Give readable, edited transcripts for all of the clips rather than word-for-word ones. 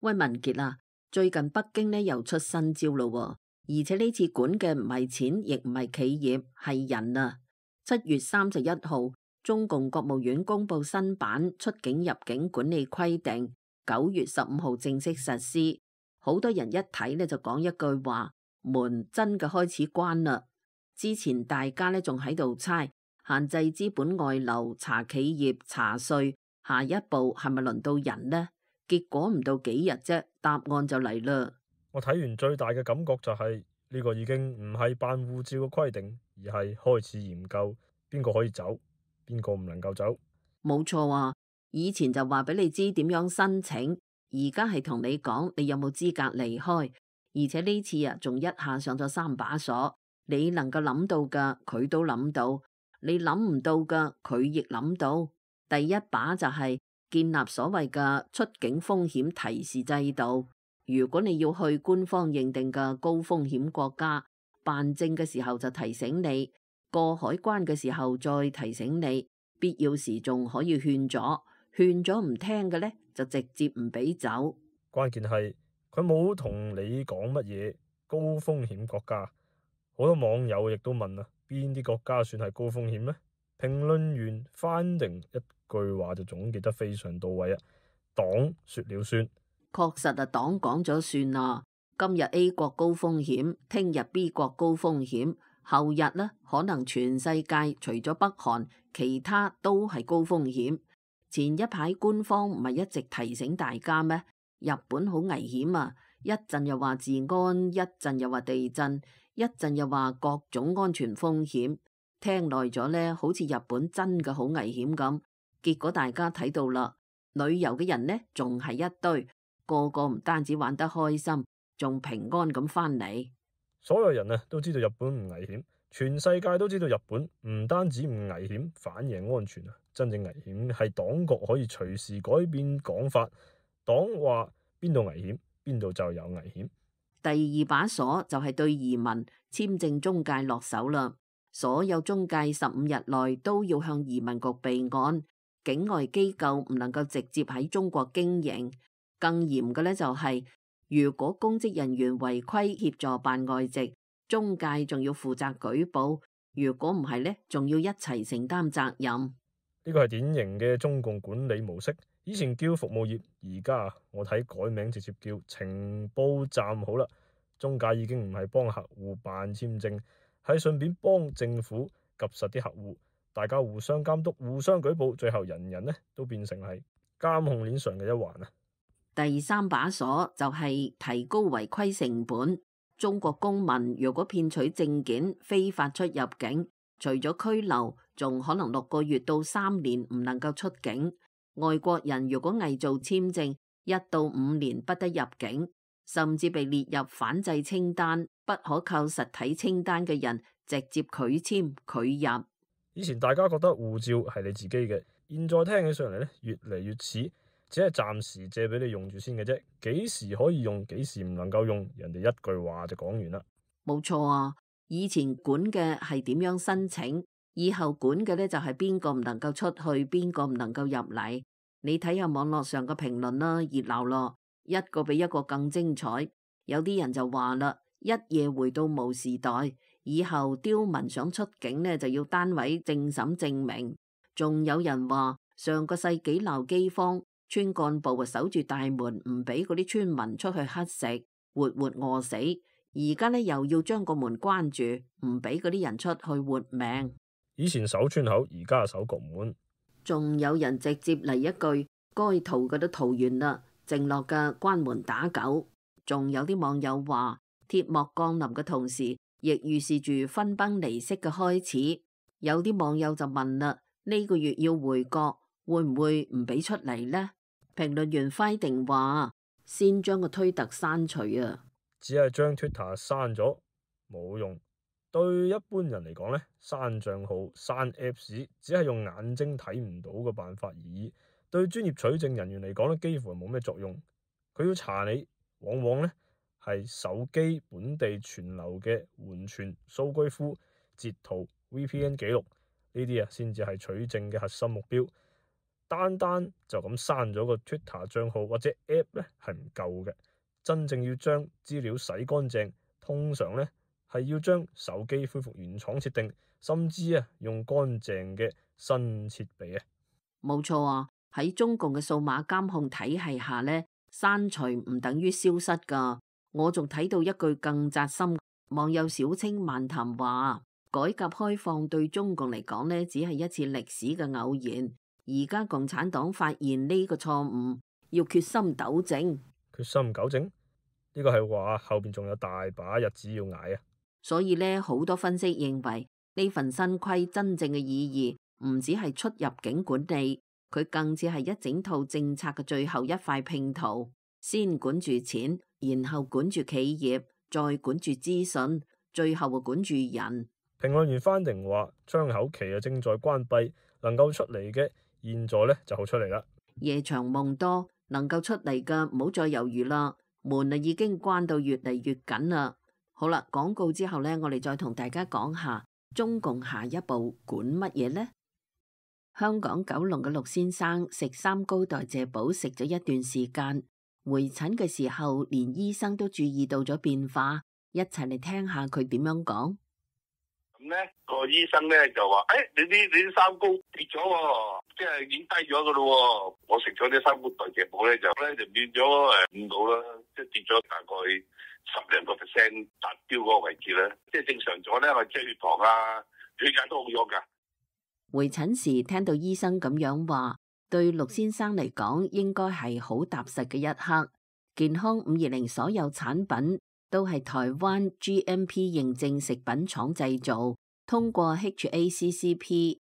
喂，文傑啊，最近北京呢又出新招咯喎，而且呢次管嘅唔係錢，亦唔係企業，係人啊。7月31號，中共國務院公布新版出境入境管理規定，9月15號正式實施。好多人一睇呢就講一句話：門真嘅開始關啦。之前大家呢仲喺度猜限制資本外流、查企業、查稅，下一步係咪輪到人呢？結果唔到幾日啫，答案就嚟啦。 我睇完最大嘅感覺就係呢個已經唔係辦護照嘅規定，而係開始研究邊個可以走，邊個唔能夠走。 冇錯啊，以前就話俾你知點樣申請，而家係同你講你有冇資格離開，而且呢次啊仲一下上咗3把鎖，你能夠諗到嘅佢都諗到，你諗唔到嘅佢亦諗到。第一把就係建立所謂嘅出境風險提示制度。如果你要去官方認定嘅高風險國家辦證嘅時候就提醒你，過海關嘅時候再提醒你，必要時仲可以勸咗唔聽嘅呢，就直接唔俾走。 關鍵係佢冇同你講乜嘢高風險國家，好多網友亦都問啊，邊啲國家算係高風險呢？評論員翻定一句話就總結得非常到位啊，黨說了算。 確實啊，黨講咗算啦。今日 A 國高風險，聽日 B 國高風險，後日呢可能全世界除咗北韓，其他都係高風險。前一排官方唔係一直提醒大家咩？日本好危險啊！一陣又話治安，一陣又話地震，一陣又話各種安全風險。聽耐咗呢，好似日本真嘅好危險咁。結果大家睇到啦，旅遊嘅人呢仲係一堆。個個唔單止玩得開心，仲平安咁返嚟。 所有人啊都知道日本唔危險，全世界都知道日本唔單止唔危險，反而安全啊！真正危險係黨國可以隨時改變講法，黨話邊度危險，邊度就有危險。 第二把鎖就係對移民簽證中介落手啦，所有中介15日內都要向移民局備案，境外機構唔能夠直接喺中國經營。更嚴嘅呢，就係，如果公職人員違規協助辦外籍，中介仲要負責舉報。如果唔係呢，仲要一齊承擔責任。 呢個係典型嘅中共管理模式。以前叫服務業，而家我睇改名直接叫情報站好啦。中介已經唔係幫客戶辦簽證，係順便幫政府及實啲客戶，大家互相監督、互相舉報，最後人人呢都變成係監控鏈上嘅一環啊！ 第三把鎖就係提高違規成本。中國公民如果騙取證件非法出入境，除咗拘留，仲可能6個月到3年唔能夠出境。外國人如果偽造簽證，1到5年不得入境，甚至被列入反制清單，不可靠實體清單嘅人直接拒簽拒入。 以前大家覺得護照係你自己嘅，現在聽起上嚟呢，越嚟越似只係暫時借俾你用住先嘅啫，幾時可以用，幾時唔能夠用，人哋一句話就講完啦。 冇錯啊，以前管嘅係點樣申請，以後管嘅呢就係邊個唔能夠出去，邊個唔能夠入嚟。你睇下網絡上嘅評論啦，熱鬧咯，一個比一個更精彩。有啲人就話啦，一夜回到毛時代，以後刁民想出境呢就要單位政審證明。仲有人話上個世紀鬧饑荒，村幹部啊守住大門，唔俾嗰啲村民出去乞食，活活餓死。而家呢又要將個門關住，唔俾嗰啲人出去活命。 以前守村口，而家守局門。 仲有人直接嚟一句，該逃嘅都逃完啦，剩落嘅關門打狗。仲有啲網友話，鐵幕降臨嘅同時，亦預示住分崩離析嘅開始。有啲網友就問啦，呢個月要回國，會唔會唔俾出嚟呢？評論員輝定話，先將個推特刪除啊！ 只係將 Twitter 刪咗冇用，對一般人嚟講呢，刪賬號、刪 Apps 只係用眼睛睇唔到嘅辦法而已。對專業取證人員嚟講呢，幾乎係冇咩作用。佢要查你，往往呢係手機本地存留嘅緩存數據庫、截圖、VPN 記錄呢啲啊，先至係取證嘅核心目標。 單單就咁刪咗個 Twitter 帳號或者 App 咧係唔夠嘅，真正要將資料洗乾淨，通常咧係要將手機恢復原廠設定，甚至用乾淨嘅新設備啊。 冇錯啊，喺中共嘅數碼監控體系下呢，刪除唔等於消失噶。我仲睇到一句更扎心，網友小青漫談話：改革開放對中共嚟講呢，只係一次歷史嘅偶然。而家共產黨發現呢個錯誤，要決心糾正。 決心糾正呢個係話後邊仲有大把日子要捱啊！ 所以呢，好多分析認為呢份新規真正嘅意義唔只係出入境管理，佢更似係一整套政策嘅最後一塊拼圖。先管住錢，然後管住企業，再管住資訊，最後管住人。 評論員翻定話，窗口期正在關閉，能夠出嚟嘅現在咧就好出嚟啦。 夜長夢多，能夠出嚟嘅唔好再猶豫啦，門已經關到越嚟越緊啦。好啦，廣告之後呢，我哋再同大家講下中共下一步管乜嘢呢？香港九龍嘅陸先生食三高代謝寶食咗一段時間，回診嘅時候連醫生都注意到咗變化，一齊嚟聽下佢點樣講。 咁咧個醫生咧就話：你啲三高跌咗喎，即係已經低咗噶咯。我食咗啲三高代謝寶咧就變咗5度啦，即係跌咗大概10%達標嗰個位置咧，即係正常咗咧，我即係血糖啊、血壓都好咗噶。 回診時聽到醫生咁樣話，對陸先生嚟講應該係好踏實嘅一刻。健康520所有產品都係台灣 GMP 認證食品廠製造，通過 HACCP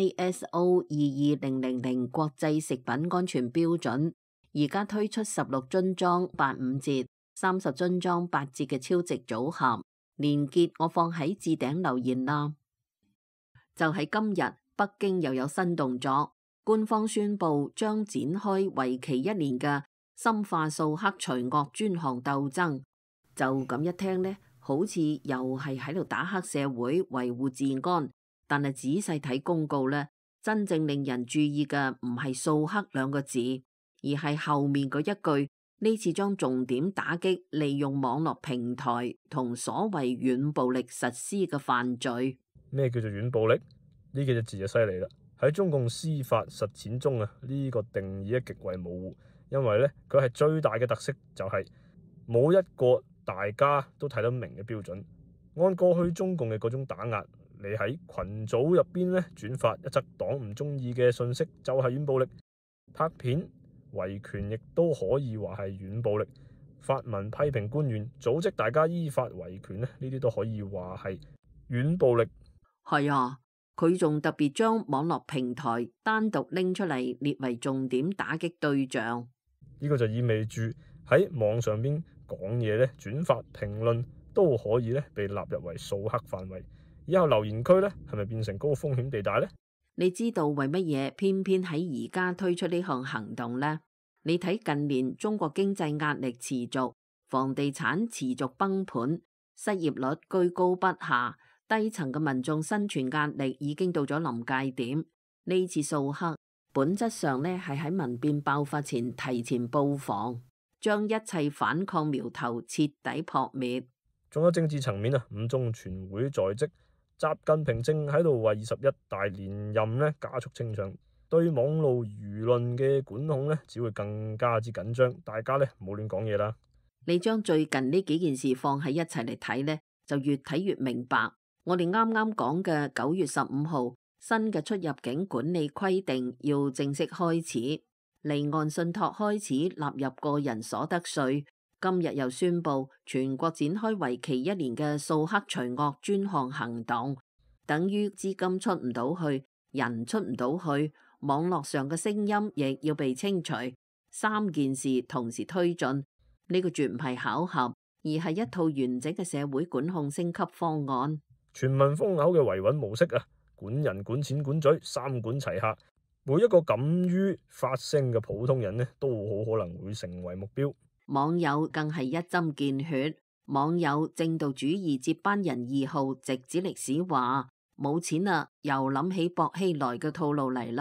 ISO 22000國際食品安全標準。而家推出16樽裝85折、30樽裝8折嘅超值組合，連結我放喺置頂留言啦。就喺今日，北京又有新動作，官方宣布將展開為期1年嘅深化掃黑除惡專項鬥爭。就咁一聽呢，好似又係喺度打黑社會維護治安，但係仔細睇公告呢，真正令人注意嘅唔係掃黑2個字，而係後面嗰一句，呢次將重點打擊利用網絡平台同所謂軟暴力實施嘅犯罪。 咩叫做軟暴力？呢幾隻字就犀利啦！喺中共司法實踐中呢個定義極為模糊，因為咧佢係最大嘅特色就係冇一個大家都睇得明嘅標準。按過去中共嘅嗰種打壓，你喺群組入邊咧轉發一則黨唔中意嘅信息就係軟暴力，拍片維權亦都可以話係軟暴力，發文批評官員，組織大家依法維權咧，呢啲都可以話係軟暴力。 係啊。佢仲特別將網絡平台單獨拎出嚟列為重點打擊對象， 呢個就意味住喺網上邊講嘢咧、轉發評論都可以咧被納入為掃黑範圍。以後留言區咧係咪變成高風險地帶呢？ 你知道為乜嘢偏偏喺而家推出呢項行動呢？你睇近年中國經濟壓力持續，房地產持續崩盤，失業率居高不下。低層嘅民眾生存壓力已經到咗臨界點。呢次掃黑本質上呢係喺民變爆發前提前布防，將一切反抗苗頭徹底撲滅。 仲有政治層面五中全會在即，習近平正喺度為21大連任加速清場，對網路輿論嘅管控只會更加之緊張。大家唔好亂講嘢啦。 你將最近呢幾件事放喺一齊嚟睇呢，就越睇越明白。我哋啱啱講嘅9月15號新嘅出入境管理規定要正式開始，離岸信託開始納入個人所得稅。今日又宣布全國展開為期1年嘅掃黑除惡專項行動，等於資金出唔到去，人出唔到去，網絡上嘅聲音亦要被清除。3件事同時推進，呢個絕唔係巧合，而係一套完整嘅社會管控升級方案。 全民封口嘅維穩模式管人、管錢、管嘴，3管齊下。每一個敢於發聲嘅普通人都好可能會成為目標。 網友更係一針見血。網友正道主義接班人2號直指歷史話：冇錢啦，又諗起薄熙來嘅套路嚟啦。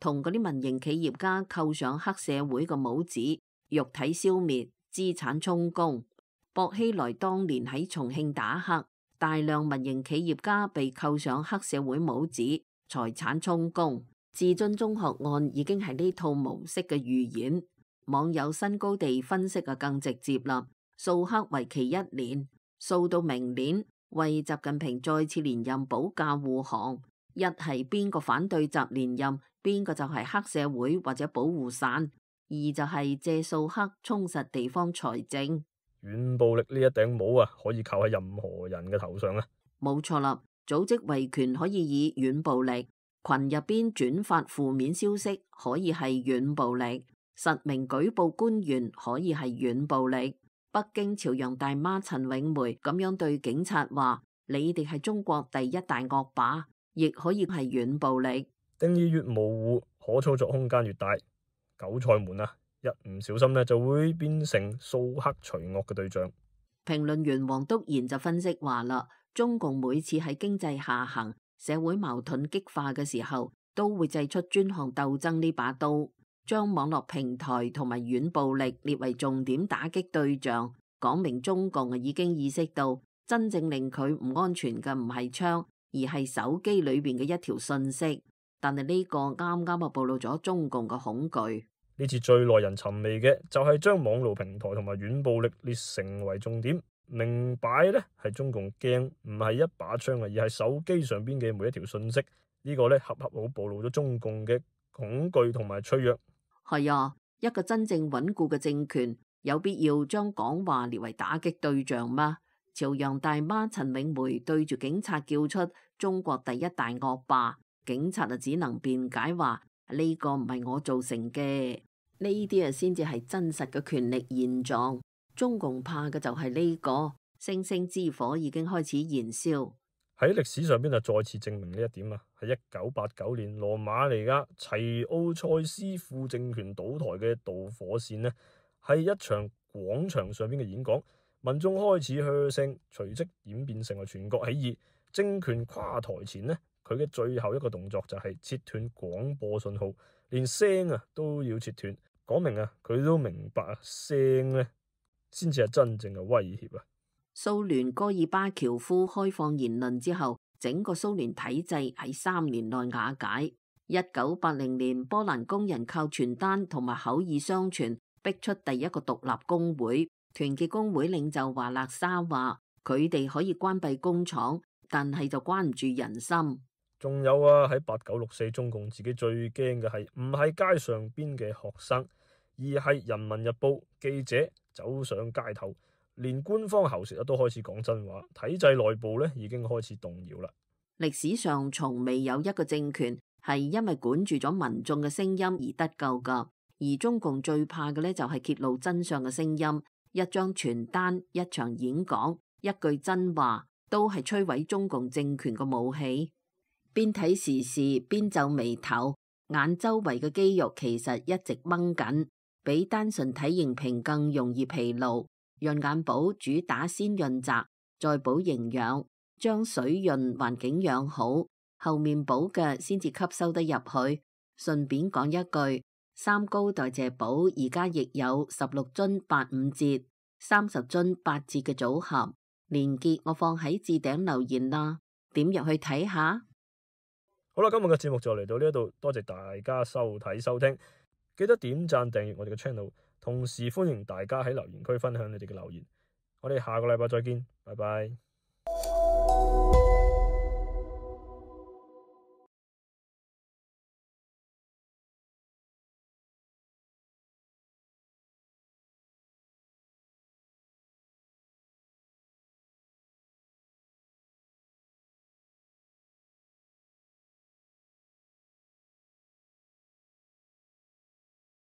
同嗰啲民營企業家扣上黑社會嘅帽子，肉體消滅，資產充公。薄熙來當年喺重慶打黑，大量民營企業家被扣上黑社會帽子，財產充公。至尊中學案已經係呢套模式嘅預演。網友新高地分析啊更直接啦，掃黑為期1年，掃到明年，為習近平再次連任保駕護航。一係邊個反對習連任，邊個就係黑社會或者保護傘；二就係借掃黑充實地方財政。 軟暴力呢一頂帽啊，可以扣喺任何人嘅頭上啊！ 冇錯啦，組織維權可以以軟暴力，群入邊轉發負面消息可以係軟暴力，實名舉報官員可以係軟暴力。北京朝陽大媽陳永梅咁樣對警察話：你哋係中國第一大惡霸，亦可以係軟暴力。 定義越模糊，可操作空間越大，韭菜們啊，一唔小心呢就會變成掃黑除惡嘅對象。 評論員黃督賢就分析話啦，中共每次喺經濟下行、社會矛盾激化嘅時候，都會祭出專項鬥爭呢把刀，將網絡平台同埋軟暴力列為重點打擊對象，講明中共已經意識到真正令佢唔安全嘅唔係槍，而係手機裏邊嘅一條信息。但係呢個啱啱暴露咗中共嘅恐懼。 呢次最耐人尋味嘅就係將網絡平台同埋軟暴力列成為重點，明擺呢係中共驚唔係一把槍啊，而係手機上邊嘅每一條信息。呢個呢恰恰好暴露咗中共嘅恐懼同埋脆弱。 係啊，一個真正穩固嘅政權有必要將講話列為打擊對象嗎？朝陽大媽陳永梅對住警察叫出中國第一大惡霸，警察就只能辯解話呢個唔係我造成嘅。呢啲啊先至係真實嘅權力現狀。中共怕嘅就係呢個星星之火已經開始燃燒。 喺歷史上邊再次證明呢一點啊，係1989年羅馬尼亞齊奧塞斯副政權倒台嘅導火線呢，係一場廣場上邊嘅演講，民眾開始噓聲，隨即演變成為全國起義。政權垮台前呢，佢嘅最後一個動作就係切斷廣播信號，連聲啊都要切斷，講明啊佢都明白啊聲呢先至係真正嘅威脅啊。 蘇聯戈爾巴喬夫開放言論之後，整個蘇聯體制喺3年內瓦解。1980年，波蘭工人靠傳單同埋口耳相傳，逼出第一個獨立工會。團結工會領袖華勒沙話：佢哋可以關閉工廠，但係就關唔住人心。 仲有啊，喺8964，中共自己最驚嘅係唔係街上邊嘅學生，而係人民日報記者走上街頭。連官方喉舌都開始講真話，體制內部咧已經開始動搖啦。 歷史上從未有一個政權係因為管住咗民眾嘅聲音而得救噶，而中共最怕嘅咧就係揭露真相嘅聲音。一張傳單、一場演講、一句真話，都係摧毀中共政權嘅武器。邊睇時事邊皺眉頭，眼周圍嘅肌肉其實一直掹緊，比單純睇熒屏更容易疲勞。潤眼寶主打先潤澤，再補營養，將水潤環境養好，後面補嘅先至吸收得入去。順便講一句，3高代謝寶而家亦有16樽85折、30樽8折嘅組合，連結我放喺置頂留言啦，點入去睇下。 好啦，今日嘅節目就嚟到呢一度，多謝大家收睇收聽，記得點讚訂閱我哋嘅 channel。同時歡迎大家喺留言區分享你哋嘅留言，我哋下個禮拜再見，拜拜。